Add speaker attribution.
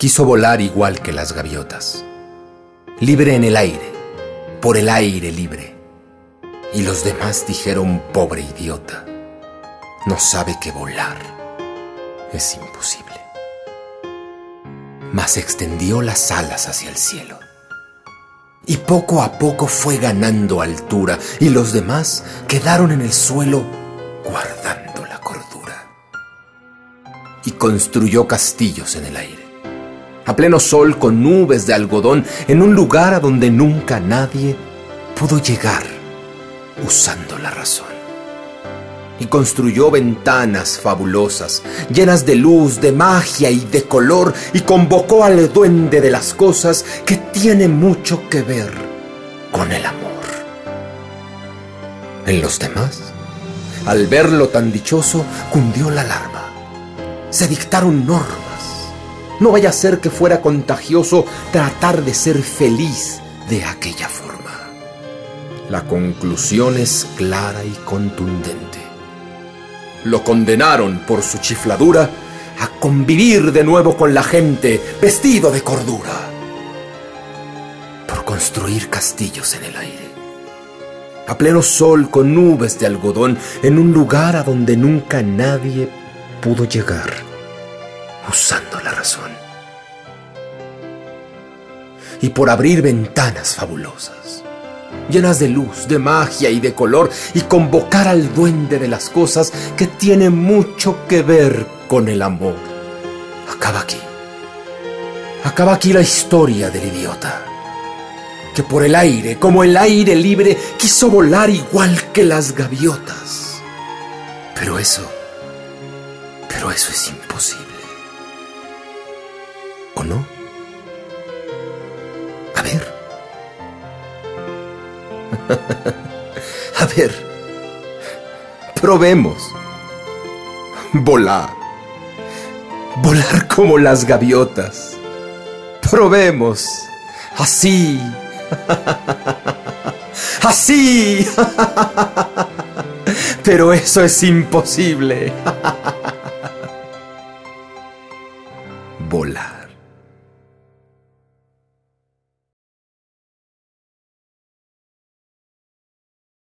Speaker 1: quiso volar igual que las gaviotas, libre en el aire, por el aire libre. Y los demás dijeron: pobre idiota, no sabe que volar es imposible. Mas extendió las alas hacia el cielo, y poco a poco fue ganando altura, y los demás quedaron en el suelo guardando la cordura. Y construyó castillos en el aire, a pleno sol, con nubes de algodón, en un lugar a donde nunca nadie pudo llegar usando la razón. Y construyó ventanas fabulosas, llenas de luz, de magia y de color, y convocó al duende de las cosas, que tiene mucho que ver con el amor. En los demás, al verlo tan dichoso, cundió la alarma. Se dictaron normas. No vaya a ser que fuera contagioso tratar de ser feliz de aquella forma. La conclusión es clara y contundente. Lo condenaron por su chifladura a convivir de nuevo con la gente, vestido de cordura, por construir castillos en el aire, a pleno sol, con nubes de algodón, en un lugar a donde nunca nadie pudo llegar usando la razón. Y por abrir ventanas fabulosas, llenas de luz, de magia y de color, y convocar al duende de las cosas, que tiene mucho que ver con el amor. Acaba aquí la historia del idiota, que por el aire, como el aire libre, quiso volar igual que las gaviotas. Pero eso es imposible. ¿O no? A ver, probemos. Volar como las gaviotas. Probemos. Así. Así. Pero eso es imposible. Volar.